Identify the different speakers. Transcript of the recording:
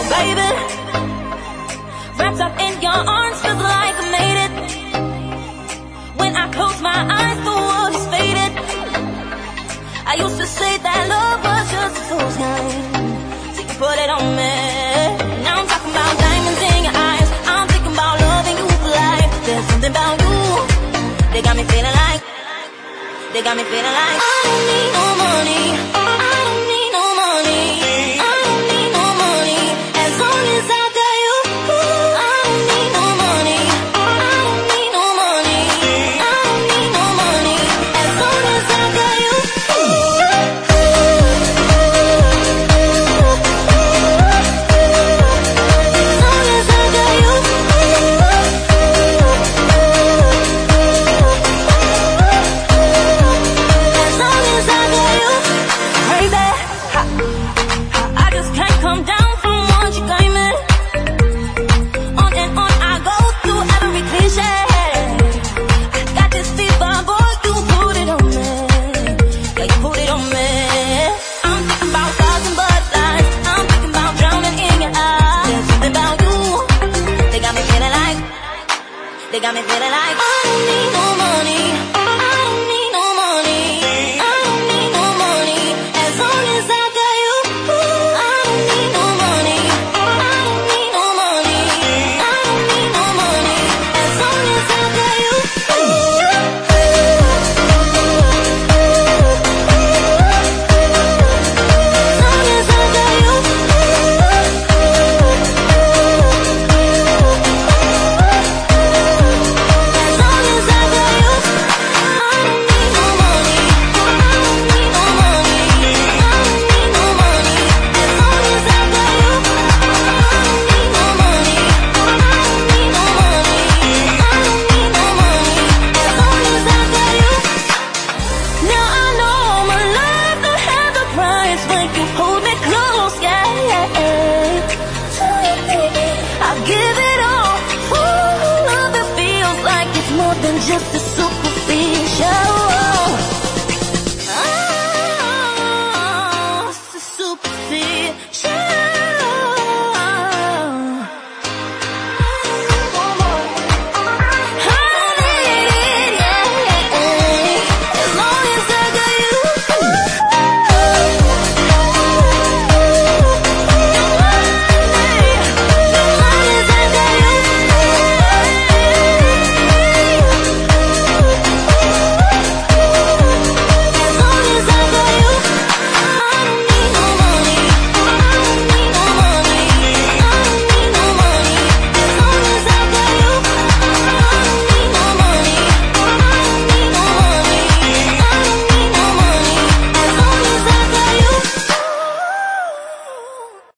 Speaker 1: baby. Wrapped up in your arms, feels like I made it. When I close my eyes, the world is faded. I used to say that love was just a fool's game, so you put it on me. Now I'm talking about diamonds in your eyes. I'm thinking about loving you for life. There's something about you, they got me feeling like, they got me feeling like I don't need no money.